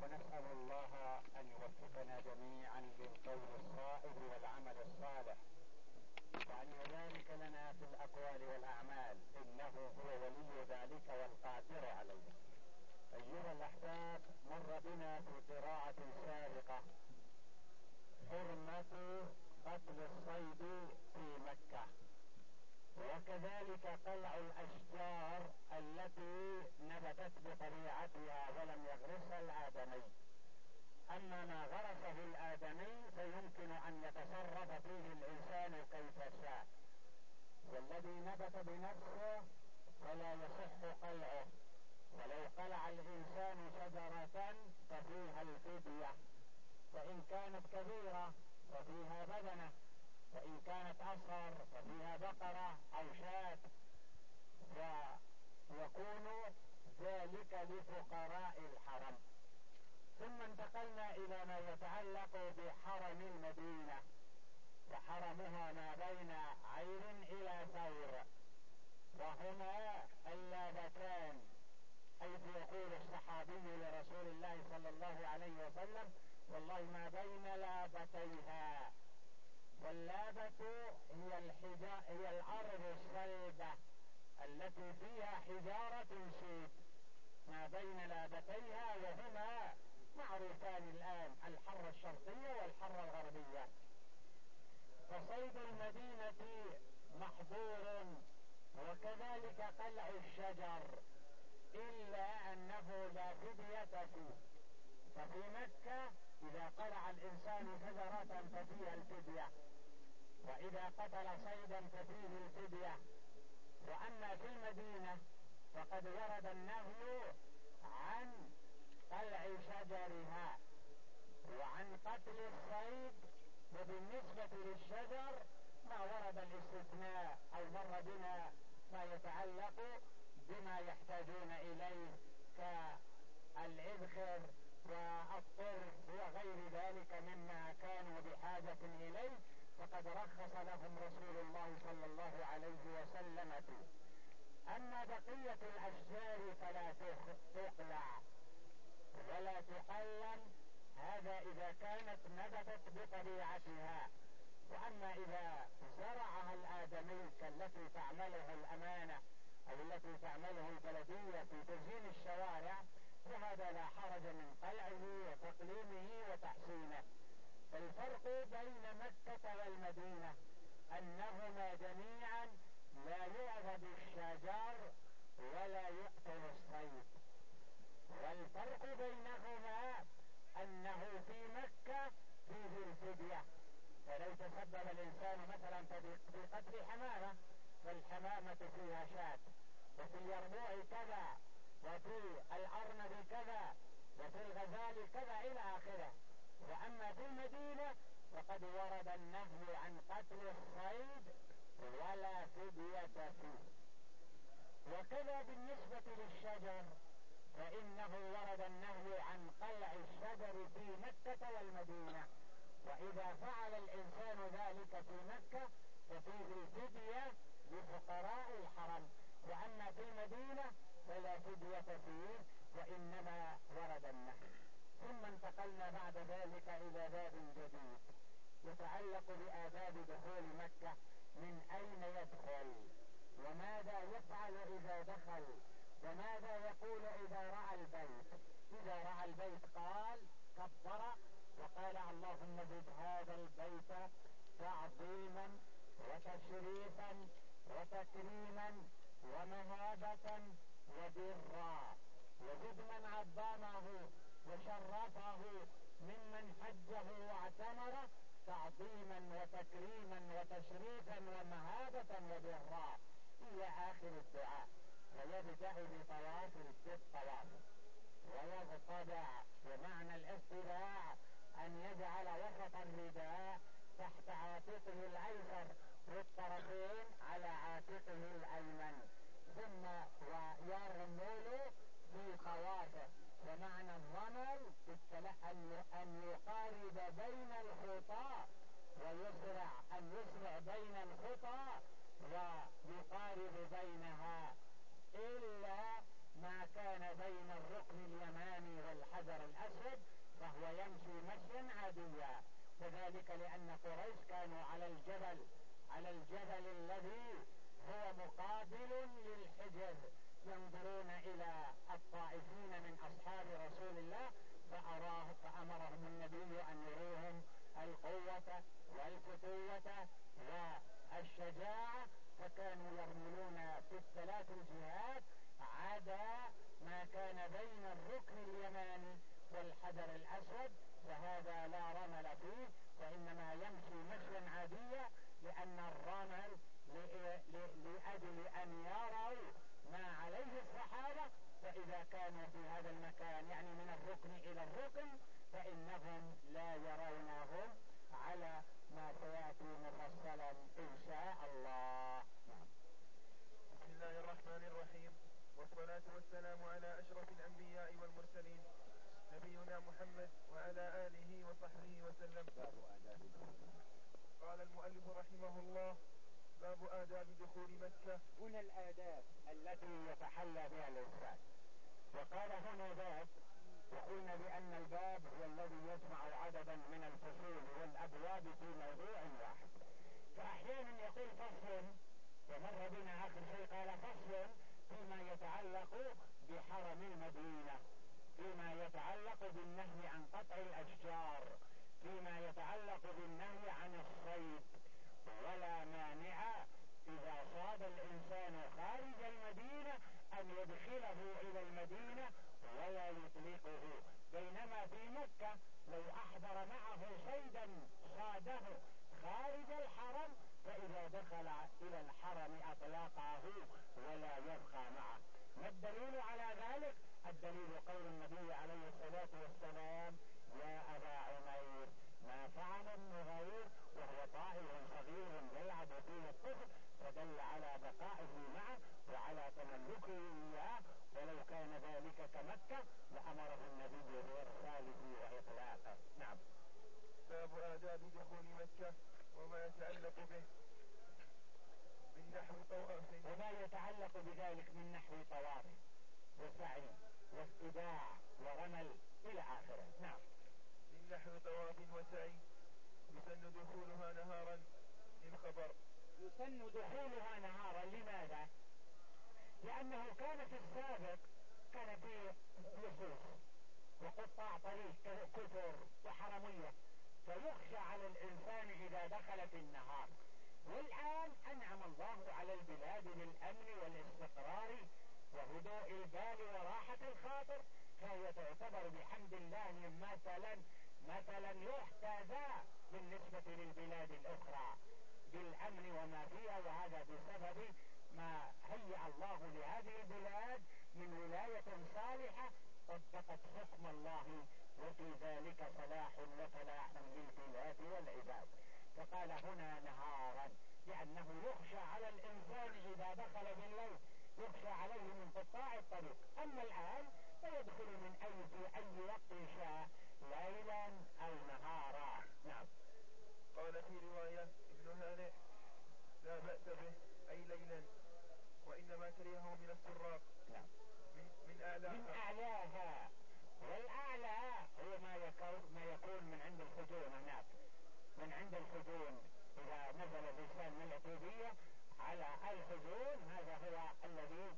ونسأل الله أن يوفقنا جميعا للقول الصائب والعمل الصالح، وأن يبارك لنا في الأقوال والأعمال، إنه هو ولي ذلك والقادر عليه. أيها الأحباب، مر بنا في قراءة سابقة حرمة قتل الصيد في مكة، وكذلك قلع الأشجار التي نبتت بطبيعتها ولم يغرسها الآدمي. أما ما غرسه الآدمي فيمكن أن يتصرف فيه الإنسان كيف شاء، والذي نبت بنفسه فلا يصح قلعه. ولو قلع الإنسان شجرة ففيها الفدية، فإن كانت كبيرة ففيها بدنة، وإن كانت أصغر ففيها بقرة أو شاة، ويكون ذلك لفقراء الحرم. ثم انتقلنا إلى ما يتعلق بحرم المدينة، وحرمها ما بين عير إلى ثور، وهما اللابتان، حيث يقول الصحابي لرسول الله صلى الله عليه وسلم: والله ما بين لابتيها. واللابة هي الأرض الصلبة التي فيها حجارة سود ما بين لابتيها، وهما معروفان الآن، الحرة الشرقية والحرة الغربية. فصيد المدينة محظور، وكذلك قلع الشجر، إلا أنه لا فدية فيه. ففي مكة إذا قلع الإنسان شجرة ففيها الفدية، وإذا قتل صيدا ففيه الفدية. وأما في المدينة فقد ورد النهي عن قلع شجرها وعن قتل الصيد، وبالنسبة للشجر ما ورد الاستثناء أو مر بنا ما يتعلق بما يحتاجون إليه كالعذخر والطرف وغير ذلك مما كانوا بحاجة إليه، فقد رخص لهم رسول الله صلى الله عليه وسلم فيه. أما بقية الأشجار فلا تقلع ولا تقلم، هذا إذا كانت نبتت بطبيعتها. وأما إذا زرعها الآدمي كالتي تعمله الأمانة أو التي تعمله البلدية في تزيين الشوارع، فهذا لا حرج من قلعه وتقليمه وتحسينه. الفرق بين مكة والمدينة أنهما جميعا لا يعبد الشجر ولا يقتل الصيد. والفرق بينهما أنه في مكة فيه الفدية، فلو تسبب الإنسان مثلا في قتل حمامة فالحمامة فيها شاة، وفي اليربوع كذا، وفي الأرنب كذا، وفي الغزال كذا إلى آخره. وأما في المدينة فقد ورد النهي عن قتل الصيد ولا فدية فيه. وكذا بالنسبة للشجر فإنه ورد النهي عن قلع الشجر في مكة والمدينة، وإذا فعل الإنسان ذلك في مكة ففيه الفدية لفقراء الحرم، وأما في المدينة فلا فدية فيه وإنما ورد النهي. ثم انتقلنا بعد ذلك إلى باب جديد يتعلق بآداب دخول مكة: من أين يدخل، وماذا يفعل إذا دخل، وماذا يقول إذا رأى البيت. إذا رأى البيت قال كبر وقال: اللهم زد هذا البيت تعظيما وتشريفا وتكريما ومهابة وبرا، وزد من عظمه وشرفه ممن حجه واعتمره تعظيما وتكريما وتشريفا ومهابة وبرا إلى آخر الدعاء. ويبدأ بطواف الطواف ويغتدع، ومعنى الاغتداع أن يجعل وسط الرداء تحت عاتقه الأيسر والطرفين على عاتقه الأيمن، ثم ويرمل في طوافه. ومعنى الرمل أن يقارب بين الخطى ويسرع، أن يسرع بين الخطى ويقارب بينها، إلا ما كان بين الركن اليماني والحجر الأسود وهو يمشي مشيا عاديا، وذلك لأن قريش كانوا على الجبل الذي هو مقابل للحجر، ينظرون إلى الطائفين من أصحاب رسول الله، فأمرهم النبي أن يروهم القوة والفتوة والشجاعة، فكانوا يرملون في الثلاث الجهات عدا ما كان بين الركن اليماني والحجر الأسود، فهذا لا رمل فيه، وإنما يمشي مشيا عاديا، لأن الرمل لأجل أن يروا ما عليه الصحابة، فإذا كانوا في هذا المكان يعني من الركن إلى الركن فإنهم لا يرونهم على ما سيأتي مفصلا إن شاء الله. بسم الله الرحمن الرحيم، والصلاة والسلام على أشرف الأنبياء والمرسلين نبينا محمد وعلى آله وصحبه وسلم. قال المؤلف رحمه الله: باب آداب دخول مكة. هنا الآداب التي يتحلى بها الإنسان، وقال هنا باب، وقلنا بأن الباب هو الذي يجمع عددا من الفصول والأبواب في موضوع واحد، فأحيانا يقول فصل، ومر بنا آخر شيء قال فصل فيما يتعلق بحرم المدينة، فيما يتعلق بالنهي عن قطع الأشجار، فيما يتعلق بالنهي عن الصيد، ولا مانع إذا صاد الإنسان خارج المدينة أن يدخله إلى المدينة ولا يطلقه، بينما في مكة لو أحضر معه صيدا صاده خارج الحرم فإذا دخل إلى الحرم أطلقه ولا يبقى معه. ما الدليل على ذلك؟ الدليل قول النبي عليه الصلاة والسلام: يا أبا عمير ما فعل النغير وهو طائر صغير يلعب فيه الطفل، فدل على بقائه معه وعلى تملكه إياه، ولو كان ذلك كمكة لأمره النبي بإرساله وإطلاقه. نعم. باب آداب دخول مكة وما يتعلق به من نحو طواف، وما يتعلق بذلك من نحو طواف وسعي واستداع ورمل إلى آخره. نعم. من نحو طواف وسعي يسن دخولها نهارا للخبر. يسن دخولها نهارا، لماذا؟ لأنه كان في السابق كان في لصوص وقطاع طريق كثر وحرمية، فيخشى على الإنسان إذا دخل في النهار. والآن أنعم الله على البلاد بالأمن والاستقرار وهدوء البال وراحة الخاطر، فهي تعتبر بحمد الله مثلا يحتذى بالنسبة للبلاد الأخرى بالأمن وما فيها، وهذا بسبب ما هيأ الله لهذه البلاد من ولاية صالحة طبقت حكم الله، وفي ذلك صلاح وفلاح للبلاد والعباد. فقال هنا نهارا لأنه يخشى على الإنسان إذا دخل بالليل، يخشى عليه من قطاع الطريق. أما الآن فيدخل في أي وقت شاء، ليلا أو نهارا. نعم. قال في رواية ابن هانئ: لا بأس به أي ليلا، وإنما كرهه من السراق. نعم. من أعلاها، والأعلى هو ما يكون من عند الخجون هناك، من عند الخجون إذا نزل الإنسان من العتوبية على الخجون، هذا هو الذي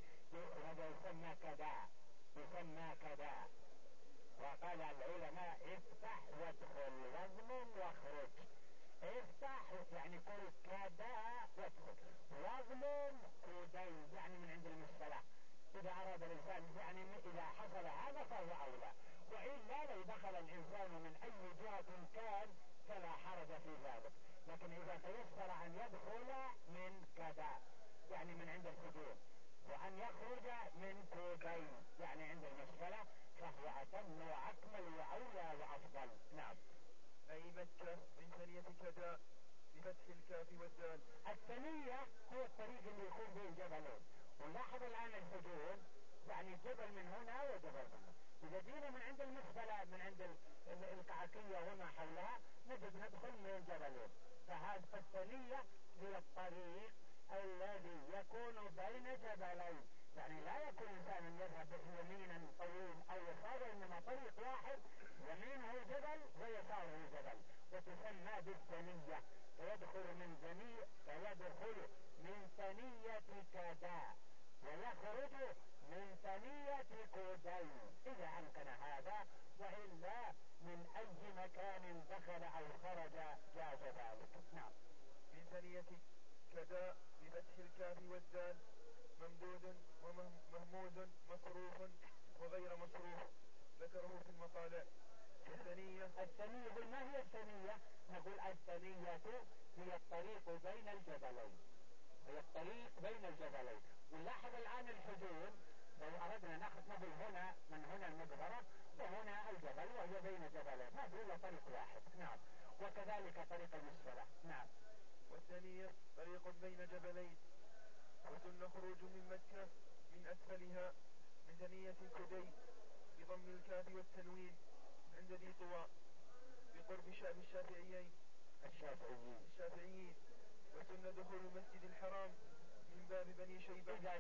يسمى كذا. وقال العلماء: افتح وادخل واضمن واخرج. افتح يعني كل كذا وادخل، واضمن كودين يعني من عند المصطلح، إذا أراد الإنسان يعني إذا حصل هذا فهو أولى، وإلا لو دخل الإنسان من أي جهة كان فلا حرج في ذلك، لكن إذا تيسر أن يدخل من كذا يعني من عند الحدود، وأن يخرج من كودين يعني عند المسفلة، فهو أتم وأكمل وأولى وأفضل. نعم. أي مكة من ثنية كذا بفتح الكاف والدال. الثنية هو الطريق اللي يكون به الجبلين، ونلاحظ الآن الحدود يعني جبل من هنا وجبل من هنا. إذا جينا من عند المسفلة من عند الكعكية وما حولها نجد ندخل من الجبلين، فهذا الثنية هي الطريق الذي يكون بين جبلين، يعني لا يكون إنسان يذهب يمينا طويل أو يسار، إنما طريق واحد يمينه تسمى بالثنية، فيدخل من ثنية كذا ويخرج من ثنية كودين إذا أمكن هذا، وإلا من أي مكان دخل أو خرج جاز ذلك. نعم. من ثنية كذا بفتح الكاف والدال، ممدود ومهموز مصروف وغير مصروف، ذكره في المطالع. الثنية ما هي الثنية؟ نقول الثنية هي الطريق بين الجبلين، ونلاحظ الآن الحدود، لو أردنا نقول هنا من هنا المجبرة وهنا الجبل وهي بين جبلين، ما هو طريق واحد. نعم. وكذلك طريق المسفلة. نعم. والثانية طريق بين جبلين، وسن خروج من مكة من أسفلها من ثنية كدي بضم الكاف والتنوين عند ذي طوى بقرب الشافعيين. وسن دخول المسجد الحرام من باب بني شيبة إذا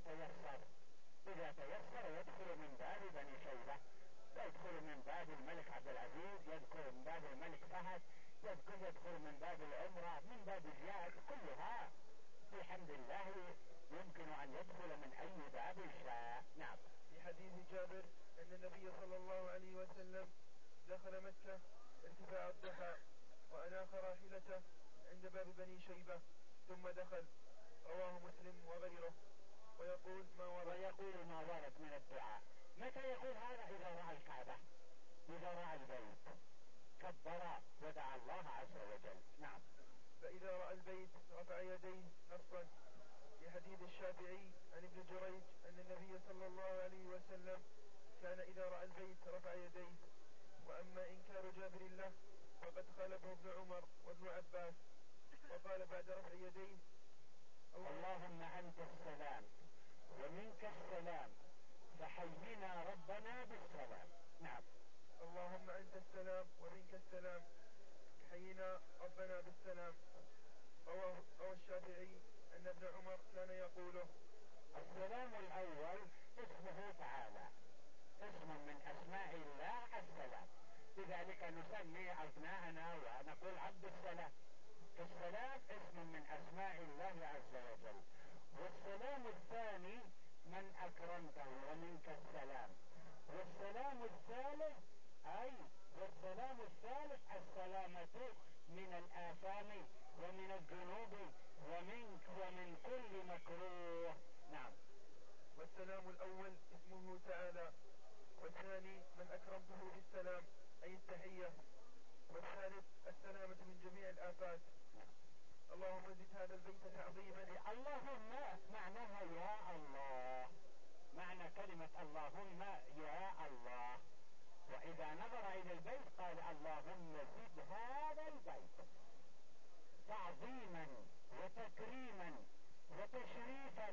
تيسر يدخل من باب بني شيبة، يدخل من باب الملك عبد العزيز، يدخل من باب الملك فهد، يدخل من باب العمرة، من باب زياد، كلها بحمد الله يمكن أن يدخل من أي باب شاء. نعم. في حديث جابر أن النبي صلى الله عليه وسلم دخل مكة ارتفاع الضحى وأناخ راحلته عند باب بني شيبة ثم دخل، رواه مسلم وغيره. ويقول ما ورد من الدعاء. متى يقول هذا؟ إذا رأى الكعبة، إذا رأى البيت كبر ودعا الله عز وجل. نعم. فإذا رأى البيت رفع يديه نصا لحديث الشافعي عن ابن جريج أن النبي صلى الله عليه وسلم كان إذا رأى البيت رفع يديه. وأما إنكار جابر له فقد خالفه ابن عمر وابن عباس، وقال بعد رفع يديه اللهم أنت السلام ومنك السلام فحينا ربنا بالسلام. نعم. اللهم أنت السلام ومنك السلام حينا ربنا بالسلام. رواه الشافعي أن ابن عمر كان يقوله. السلام الأول اسمه تعالى، اسم من أسماء الله السلام، لذلك نسمي أبناءنا ونقول عبد السلام. فالسلام اسم من أسماء الله عز وجل. والسلام الثاني من أكرمته ومنك السلام. والسلام الثالث السلامة من الآثام ومن الذنوب ومن كل مكروه. نعم. والسلام الأول اسمه تعالى، والثاني من أكرمته بالسلام أي التحية، والثالث السلامة من جميع الآفات. اللهم زد هذا البيت تعظيما. اللهم معناها يا الله، معنى كلمة اللهم يا الله. وإذا نظر إلى البيت قال اللهم زد هذا البيت تعظيما وتكريما وتشريفا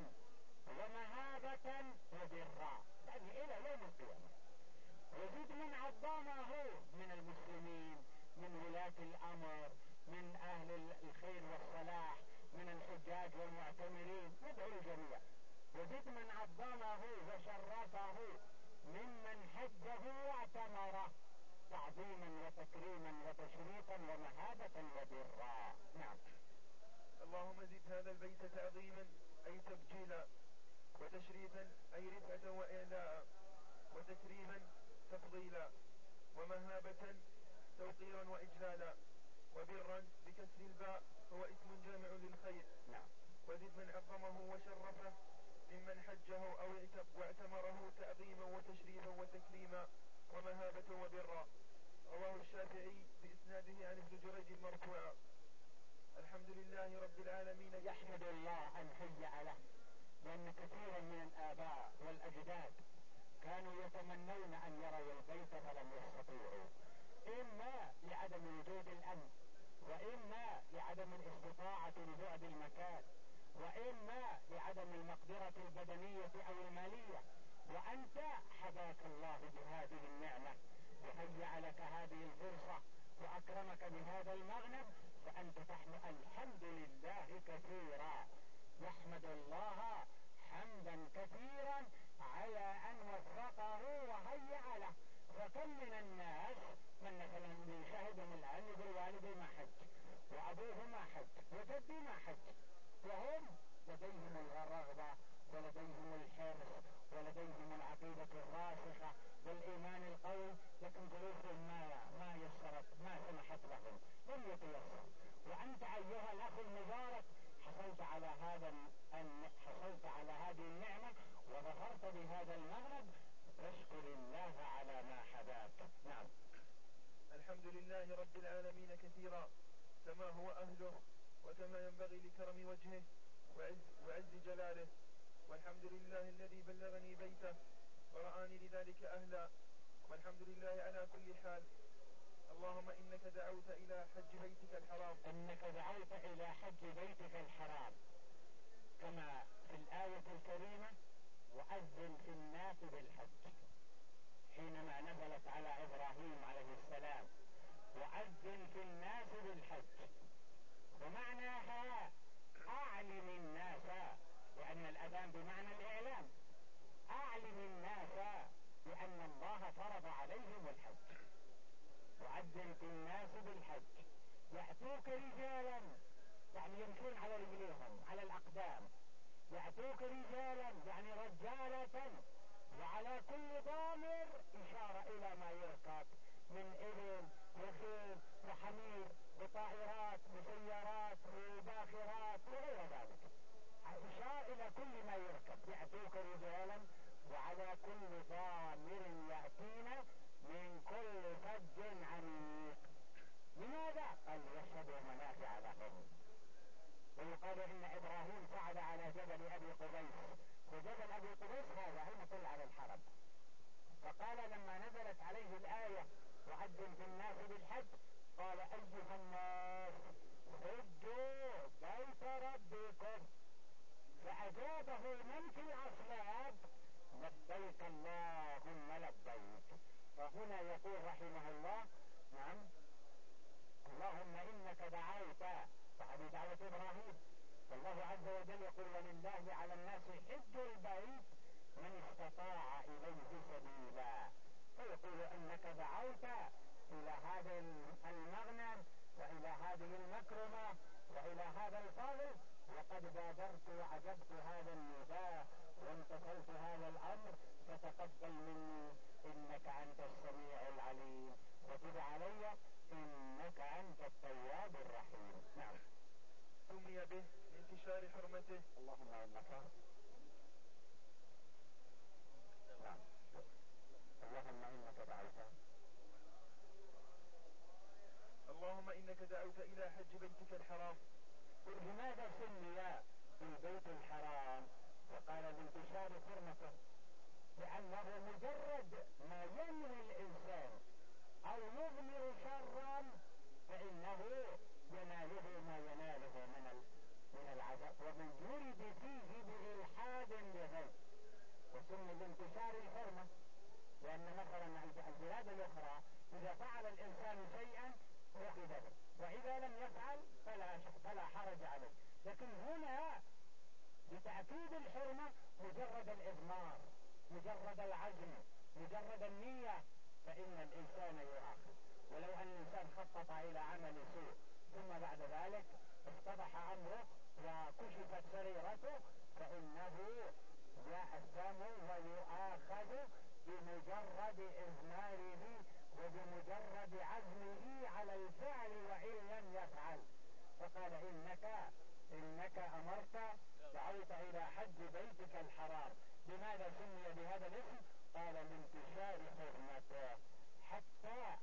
ومهابة وبرا، يعني إلى يوم القيامة. وزد من عظامه من المسلمين، من ولاة الأمر، من أهل الخير والصلاح، من الحجاج والمعتمرين، ندعو الجميع. وزد من عظمه وشرفه ممن حجه واعتمره تعظيما وتكريما وتشريفا ومهابة وبرا. نعم. اللهم زد هذا البيت تعظيما أي تبجيلا، وتشريفا أي رفعة وإعلاء، وتكريما تفضيلا، ومهابة توقيرا وإجلالا، وبرا بكسر الباء هو اسم جامع للخير. نعم. وزد من عظمه وشرفه ممن حجه أو واعتمره تعظيما وتشريفا وتكريما ومهابة وبرا. رواه الشافعي بإسناده عن ابن جريج مرفوعا. الحمد لله رب العالمين. يحمد الله أن هيأ له، لأن كثيرا من الآباء والأجداد كانوا يتمنون أن يروا البيت فلم يستطيعوا، إما لعدم وجود الأمن، وإما لعدم الاستطاعة لبعد المكان، وإما لعدم المقدرة البدنية أو المالية. وأنت حباك الله بهذه النعمة وهيأ لك هذه الفرصة وأكرمك بهذا المغنم، فأنت تحمد الحمد لله كثيرا، يحمد الله حمدا كثيرا على أن وفقه وهيأ له. فكم من الناس من مثلا بيشاهدهم الآن يقول والدي ما حج، لديهم الرغبة ولديهم الحرص ولديهم العقيدة الراسخة والإيمان القوي، لكن ظروفهم ما يسرت، ما سمحت لهم، لم يتيسر. وأنت أيها الأخ المبارك حصلت على هذه النعمة وظفرت بهذا المغرب، فاشكر الله على ما حداك. نعم. الحمد لله رب العالمين كثيرا كما هو أهله وكما ينبغي لكرم وجهه وعز جلاله، والحمد لله الذي بلغني بيته ورآني لذلك أهلا، والحمد لله على كل حال. اللهم إنك دعوت إلى حج بيتك الحرام، إنك دعوت إلى حج بيتك الحرام كما في الآية الكريمة: وأذن في الناس بالحج، حينما نزلت على إبراهيم عليه السلام: وأذن في الناس بالحج. ومعناها أعلم الناس، لأن الأذان بمعنى الإعلام، أعلم الناس بأن الله فرض عليهم الحج. وأذن في الناس بالحج يأتوك رجالا، يعني يمشون على رجليهم على الأقدام، يأتوك رجالا يعني رجالة، وعلى كل ضامر إشارة إلى ما يركب من إبل وخيل وحمير وطائرات وسيارات وباخرات وغير ذلك، إشارة إلى كل ما يركب. يأتوك رجالا وعلى كل ضامر يأتين من كل فج عميق. لماذا؟ قال: يشهدوا منافع لهم. ويقال إن إبراهيم صعد على جبل أبي قبيس، وجبل أبي قبيس هذا هم كل على الحرم. فقال لما نزلت عليه الآية: وأذن في الناس بالحج، قال: أيها الناس حجوا بيت ربكم. فأجابه من في الأصلاب: لبيك اللهم لبيك. فهنا يقول رحمه الله: نعم، اللهم إنك دعوت، فهذه دعوة إبراهيم. والله عز وجل يقول: ولله على الناس حج البيت من استطاع إليه سبيلا. فيقول إنك دعوت إلى هذا المغنم وإلى هذه المكرمة وإلى هذا الفضل، وقد بادرت وعجبت هذا النداء وامتثلت هذا الأمر، فتقبل مني إنك أنت السميع العليم، وتب علي إنك أنت التواب الرحيم. نعم. سمي به لانتشار حرمته. اللهم إنك، نعم، اللهم إنك دعوت، اللهم إنك دعوت إلى حج بيتك الحرام. لماذا سمي بالبيت الحرام وقال لانتشار حرمته؟ لأنه مجرد ما ينوي الإنسان أو يضمر شرا فإنه يناله ما يناله من العذاب. ومن يرد فيه بإلحاد بغير، وسمي بانتشار الحرمة، لأن مثلا البلاد الأخرى إذا فعل الإنسان شيئا أخذ به، وإذا لم يفعل فلا حرج عليه. لكن هنا بتأكيد الحرمة مجرد الإضمار، مجرد العزم، مجرد النية، فإن الإنسان يؤاخذ. ولو أن الإنسان خطط إلى عمل سوء ثم بعد ذلك اتضح أمره وكشفت سريرته، فإنه يأثم ويؤاخذ بمجرد إضماره وبمجرد عزمه على الفعل وإن لم يفعل. فقال: إنك أمرت دعوت إلى حج بيتك الحرام. لماذا سمي بهذا الاسم؟ قال: لانتشار حرمته. حتى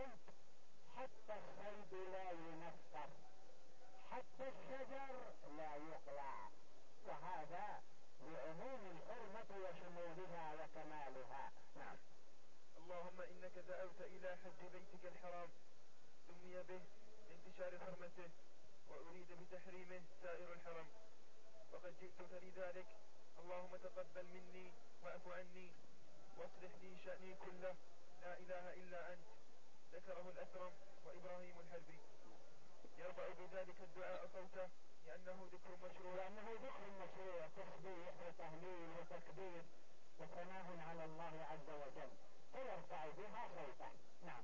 الصيد لا ينفر، حتى الشجر لا يقلع، وهذا لعموم الحرمة وشمولها وكمالها. نعم. اللهم إنك دعوت إلى حج بيتك الحرام، سمي به لانتشار حرمته، وأريد بتحريمه سائر الحرم، وقد جئتك لذلك. اللهم تقبل مني واعف عني واصلح لي شأني كله، لا إله إلا أنت. ذكره الأكرم وإبراهيم الحربي. يرفع بذلك الدعاء صوته لأنه ذكر مشروع، تسبيح وتهليل وتكبير وثناء على الله عز وجل، فيرفع بها صوتا. نعم.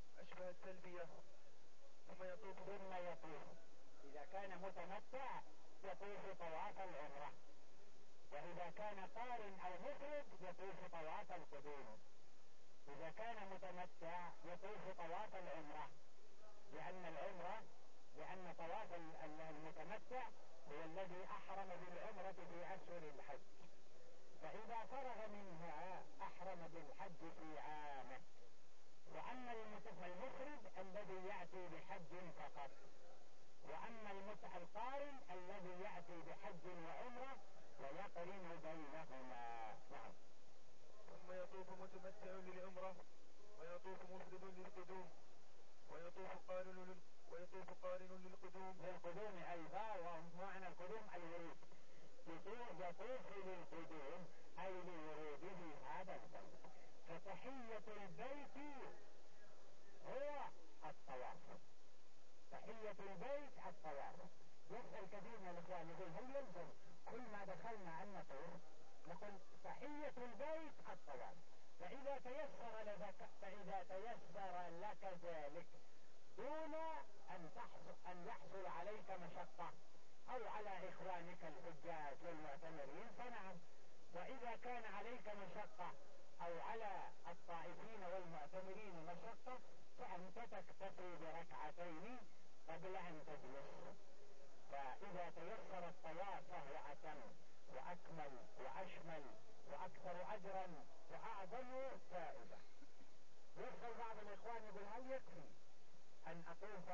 أشبه التلبية. ثم يطوف إذا كان متمتع يطوف طواف العمرة، وإذا كان قارن أو مفرد يطوف طواف القدوم. إذا كان متمتع يطوف طواف العمرة، لأن طواف المتمتع هو الذي أحرم بالعمرة في أشهر الحج، فإذا فرغ منها أحرم بالحج في عامه. وأما المفرد الذي يأتي بحج فقط، وأما القارن الذي يأتي بحج وعمرة ويقرن بينهما. نعم. ثم يطوف متمتع للعمرة، ويطوف مفرد للقدوم، ويطوف قارن للقدوم أيضا. ومعنى القدوم الورود، يطوف للقدوم أي لوروده هذا البيت. فتحية البيت هو الطواف، تحية البيت الطواف. يسأل كثير من الإخوان يقول هل يلزم كل ما دخلنا أن نطوف؟ نقول تحية البيت الطواف. فإذا تيسر لك ذلك دون أن يحصل عليك مشقة أو على إخوانك الحجاج والمعتمرين فنعم. وإذا كان عليك مشقة أو على الطائفين والمعتمرين مشقة فأنت تكتفي بركعتين قبل أن تجلس. فإذا تيسر الطواف فهو أتم وأكمل وأشمل وأكثر أجرا وأعظم فائدة. يسأل بعض الإخوان يقول هل يكفي أن أطوف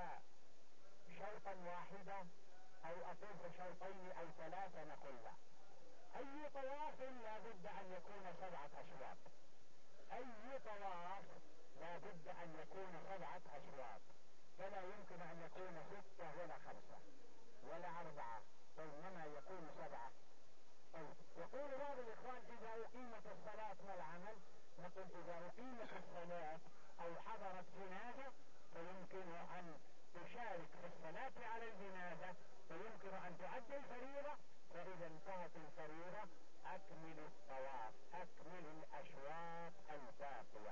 شوطا واحدة أو أطوف شوطين أو ثلاثة؟ نقول لا، أي طواف لا بد أن يكون 7 أشواط. أي طواف لا بد أن يكون 7 أشواط، فلا يمكن أن يكون 6 ولا 5 ولا 4، وإنما يكون 7. يقول بعض الإخوان إذا أقيمت الصلاة ما العمل؟ نقول إذا أقيمت الصلاة أو حضرت جنازة فيمكن أن تشارك في الصلاة على الجنازة، ويمكن أن تؤدي الفريضة. فإذا انتهت الفريضة أكمل الطواف، أكمل الأشواط الباقية،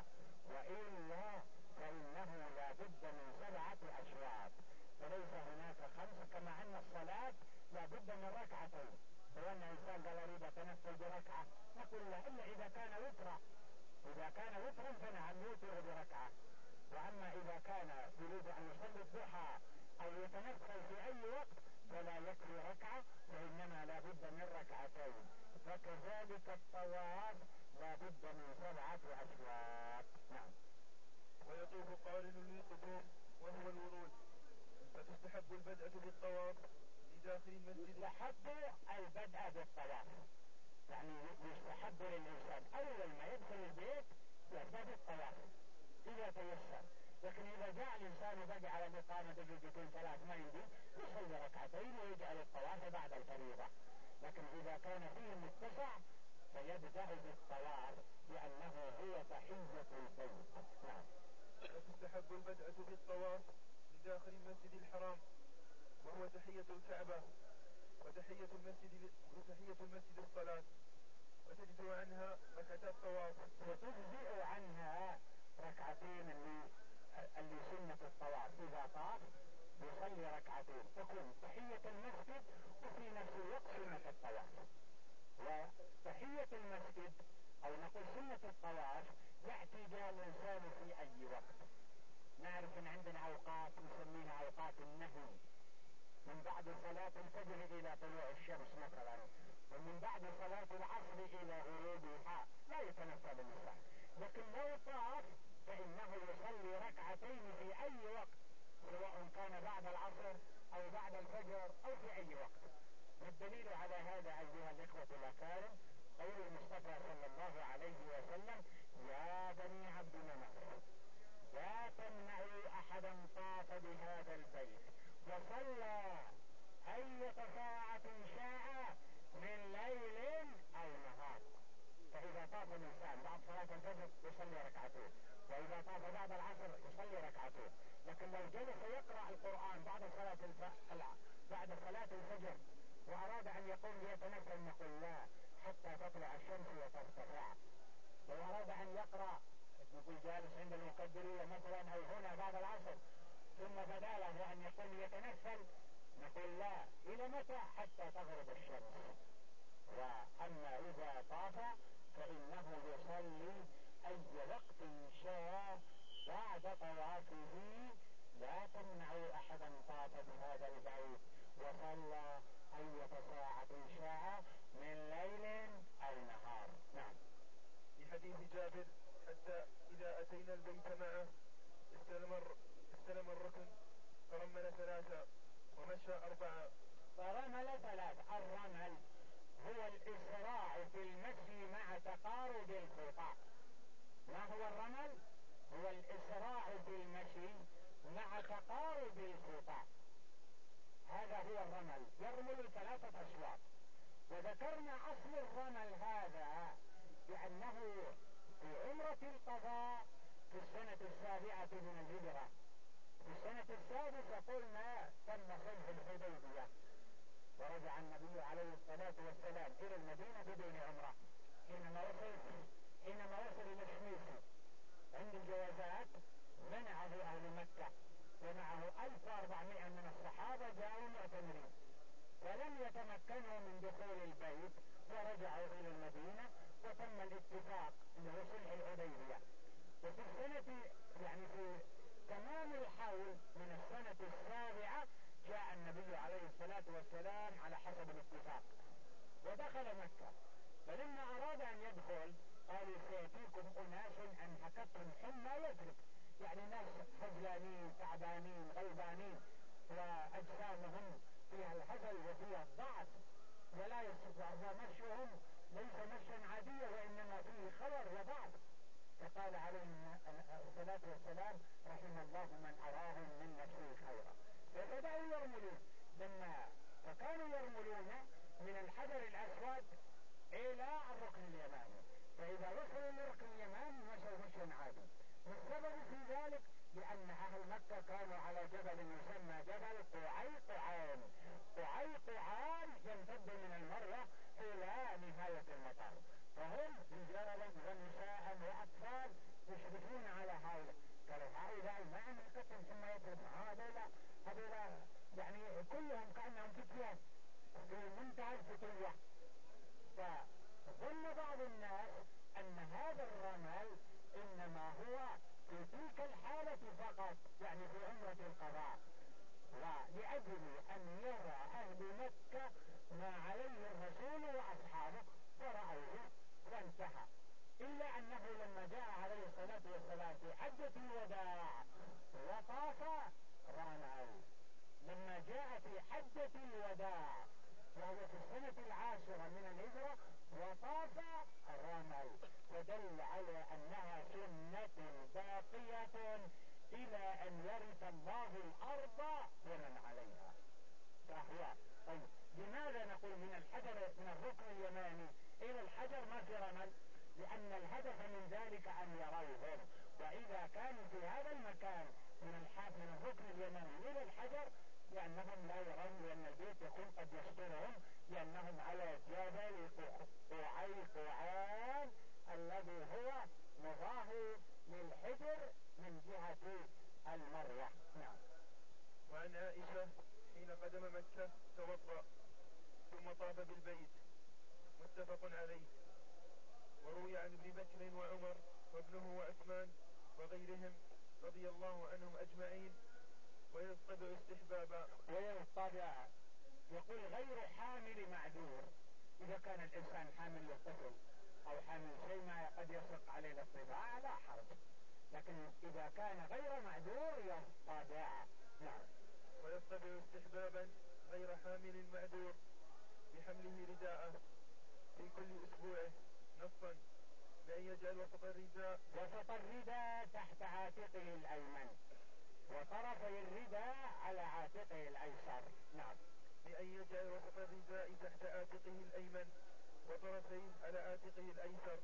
وإلا فإنه لا بد من 7 أشواط، فليس هناك 5. كما أن الصلاة لا بد من 2 ركعتين. وأن إنسان قال أريد أتنفل بركعة، نقول لا، إلا إذا كان وترا. إذا كان وترا فنعم يوتر بركعة. وأما إذا كان يريد أن يصلي الضحى أو يتنفل في أي وقت فلا يكفي ركعة، وإنما لا بد من 2 ركعتين. فكذلك الطواف لا بد من 7 أشواط. نعم. ويطوف قارن للقدوم وهو الورود، فتستحب البدء بالطواف لداخل المسجد. يستحب البدء بالطواف، يعني يستحب للإنسان أول ما يدخل البيت يبدأ بالطواف إذا تيسر. لكن إذا جاء الإنسان وبقى على الإقامة دقيقتين 3 ما يمدي، يصلي 2 ركعتين ويجعل الطواف بعد الفريضة. لكن إذا كان فيه متسع فيبدأ بالطواف لأنه هو تحية البيت. نعم. وتستحب البدء بالطواف لداخل المسجد الحرام، وهو تحية الكعبة وتحية المسجد الصلاة، وتجزئ عنها 2 الطواف. وتجزئ عنها 2 ركعتين اللي سنة الطواف. إذا طاف يصلي 2 ركعتين تكون تحية المسجد وفي نفس الوقت سنة الطواف. وتحية المسجد أو نقول سنة الطواف يأتي بها الإنسان في أي وقت. نعرف أن عندنا أوقات نسميها أوقات النهي، من بعد صلاة الفجر إلى طلوع الشمس مثلا، ومن بعد صلاة العصر إلى غروبها لا يتنفل الإنسان. لكن لو طاف فإنه يصلي 2 ركعتين في أي وقت، سواء كان بعد العصر أو بعد الفجر أو في أي وقت. والدليل على هذا أيها الإخوة الأكارم قول المصطفى صلى الله عليه وسلم: يا بني عبد مناف لا تمنعوا أحدا طاف بهذا البيت وصلى أية ساعة شاء من ليل أو نهار. فإذا طاف الإنسان بعد صلاة الفجر يصلي 2 ركعتين، وإذا طاف بعد العصر يصلي 2 ركعتين. لكن لو جلس يقرأ القرآن بعد صلاة الفجر وأراد أن يقوم ليتنفل نقول لا، حتى تطلع الشمس وترتفع. لو أراد أن يقرأ نقول جالس عند المقدرية مثلا أو هنا بعد العصر ثم بدا له أن يقوم يتنفل نقول لا، إلى متى؟ حتى تغرب الشمس. وأما إذا طاف فإنه يصلي أي وقت شاء بعد طوافه. لا تمنعوا أحدا طاف بهذا البيت وصلى أية ساعة شاء من ليل أو نهار. نعم. في حديث جابر: حتى إذا أتينا البيت معه استلم الركن فرمل 3 ومشى 4. فرمل 3. الرمل هو الإسراع في المشي مع تقارب الخطى. ما هو الرمل؟ هو الإسراع في المشي مع تقارب الخطى. هذا هو الرمل، يرمل 3 أشواط. وذكرنا أصل الرمل هذا بأنه في عمرة القضاء في السنة 7 من الهجرة. في السنة 6 قلنا تم صلح الحديبية، ورجع النبي عليه الصلاة والسلام إلى المدينة بدون عمرة. حينما وصل إلى الشميسي عند الجوازات منعه أهل مكة، ومعه 1400 من الصحابة جاءوا معتمرين، ولم يتمكنوا من دخول البيت، ورجعوا إلى المدينة وتم الاتفاق اللي هو صلح الحديبية. وفي السنة يعني في تمام الحول من السنة 7 جاء النبي عليه الصلاة والسلام على حسب الاتفاق ودخل مكة. فلما أراد أن يدخل قالوا سيأتيكم أناس أنهكتهم حمى يثرب، يعني ناس خجلانين تعبانين غلبانين وأجسامهم فيها الهزل وفيها الضعف، ولا يستطيع مشيهم ليس مشيا عاديا وإنما فيه خور وضعف. فقال عليه الصلاة والسلام: رحم الله من أراهم من نفسه خيرا. فبدأوا يرملون، فكانوا يرملون من الحجر الأسود إلى الركن اليماني، فإذا وصلوا للركن اليماني مشوا مشيا عادي. والسبب في ذلك لأن أهل مكة كانوا على جبل يسمى جبل قعيقعان. قعيقعان يمتد من المروة إلى نهاية المطار، فهم رجالا ونساء وأطفال يشرفون على هؤلاء. قالوا هؤلاء ما أنهكتهم ثم يضربون هؤلاء يعني كلهم كأنهم فتيان في منتهى الفتوة. فظن بعض الناس أن هذا الرمل إنما هو في تلك الحالة فقط، يعني في عمرة القضاء، ولأجل أن يرى أهل مكة ما عليه الرسول وأصحابه فرأوه وانتهى. إلا أنه لما جاء عليه الصلاة والسلام في حجة الوداع وطاف رمل. لما جاء في حجة الوداع وهو في السنة 10 من الهجرة وطاف رمل، فدل على أنها سنة باقية إلى أن يرث الله الأرض ومن عليها. فهو طيب، لماذا نقول من الركن اليماني إلى الحجر ما في رمل؟ لأن الهدف من ذلك أن يروهم، وإذا كانوا في هذا المكان من الركن اليماني إلى الحجر لأنهم لا يرون، لأن البيت يكون قد يسترهم، لأنهم على جبل قعيقعان الذي هو مضاه للحجر من جهة المروة. نعم. وعن عائشة حين قدم مكة توضأ ثم طاف بالبيت، متفق عليه. وروي عن ابن بكر وعمر وابنه وعثمان وغيرهم رضي الله عنهم أجمعين. ويطبع استحبابا. يقول غير حامل معذور، إذا كان الإنسان حامل للطفل أو حامل شيء ما قد يشق عليه الاطباع لا حرج، لكن إذا كان غير معذور يطبع. نعم. ويطبع استحبابا غير حامل معذور بحمله رداءه في كل أسبوع نصا بأن يجعل وسط الرداء تحت عاتقه الأيمن وطرفي الرداء على عاتقه الأيسر. نعم. بأن يجعل وسط الرداء تحت عاتقه الأيمن وطرفيه على عاتقه الأيسر،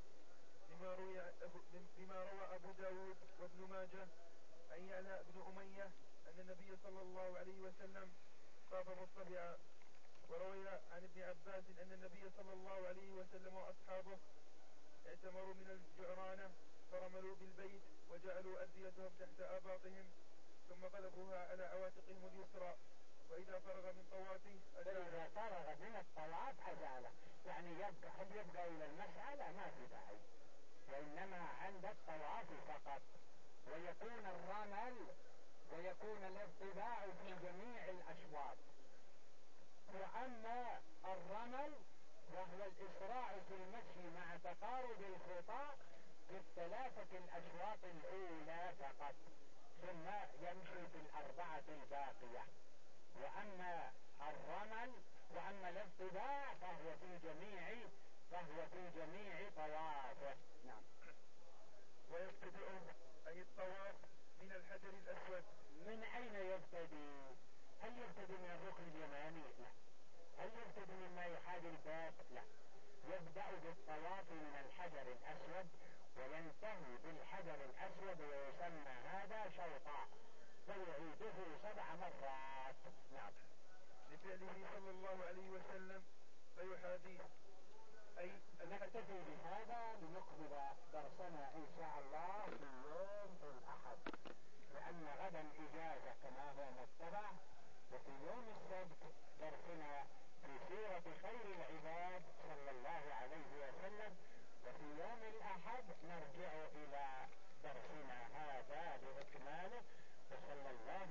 بما روى أبو داود وابن ماجه عن يعلى بن أمية أن النبي صلى الله عليه وسلم طاف مصطبعا. وروي عن ابن عباس أن النبي صلى الله عليه وسلم وأصحابه اعتمروا من الجعرانة فرملوا بالبيت وجعلوا أرديتهم تحت آباطهم ثم قلبوها على عواتقهم اليسرى وإذا فرغ من طوافه فإذا أزاله. فرغ من الطواف أزاله، يعني هل يبقى إلى المسعى؟ لا، ما في داعي، وإنما عند الطواف فقط. ويكون الرمل ويكون الارتباع في جميع الأشواط. وأما الرمل وهو الإسراع في المشي مع تقارب الخطى في الثلاثة الأشواط الأولى فقط، ثم يمشي في الأربعة الباقية. وأما الرمل وأما الارتباع فهو في جميع طوافه. نعم. ويبتدئ أي الطواف من الحجر الأسود. من أين يبتدي؟ هل يبتدي من الركن اليماني؟ لا. هل يبتدي مما يحاذي الباب؟ لا. يبدأ بالطواف من الحجر الأسود وينتهي بالحجر الأسود، ويسمى هذا شوطا، ويعيده 7 مرات. نعم. لفعله صلى الله عليه وسلم فيحاذيه. أي نكتفي بهذا لنكمل درسنا إن شاء الله في يوم الأحد، لأن غدا إجازة كما هو متبع، وفي يوم السبت درسنا في سيرة خير العباد صلى الله عليه وسلم، وفي يوم الأحد نرجع إلى درسنا هذا لإكماله. وصلى الله